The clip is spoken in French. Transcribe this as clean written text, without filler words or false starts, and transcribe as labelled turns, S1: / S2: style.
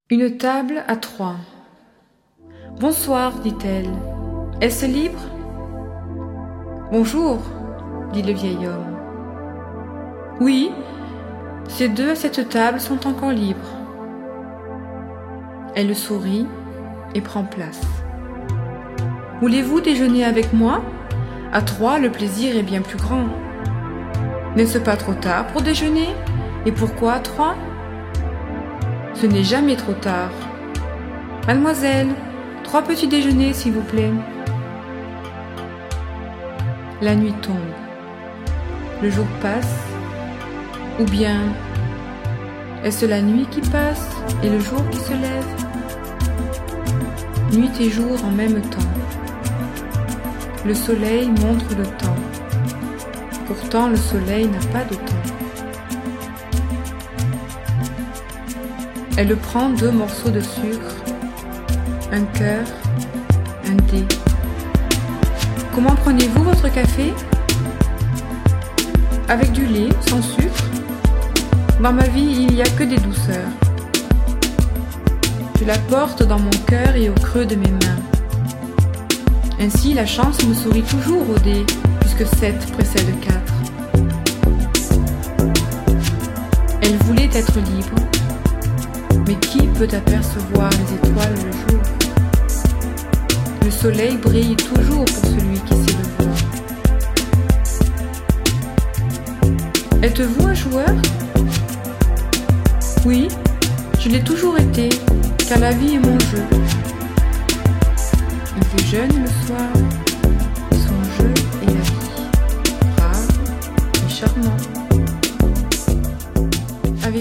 S1: Une table à trois. Bonsoir, dit-elle. Est-ce libre ? Bonjour, dit le vieil homme. Oui, ces deux à cette table sont encore libres. Elle sourit et prend place. Voulez-vous déjeuner avec moi ? À trois, le plaisir est bien plus grand. N'est-ce pas trop tard pour déjeuner ? Et pourquoi à trois ? Ce n'est jamais trop tard. Mademoiselle, 3 petits déjeuners, s'il vous plaît. La nuit tombe. Le jour passe. Ou bien, est-ce la nuit qui passe et le jour qui se lève ? Nuit et jour en même temps. Le soleil montre le temps. Pourtant, le soleil n'a pas de temps. Elle prend 2 morceaux de sucre, un cœur, un dé. Comment prenez-vous votre café ? Avec du lait, sans sucre ? Dans ma vie, il n'y a que des douceurs. Je la porte dans mon cœur et au creux de mes mains. Ainsi, la chance me sourit toujours au dé, puisque 7 précède 4. Elle voulait être libre. Mais qui peut apercevoir les étoiles le jour ? Le soleil brille toujours pour celui qui sait le voir. Êtes-vous un joueur ? Oui, je l'ai toujours été, car la vie est mon jeu. Il fait jeune le soir, son jeu est la vie, rare et charmant. Avez-vous déjà gagné ?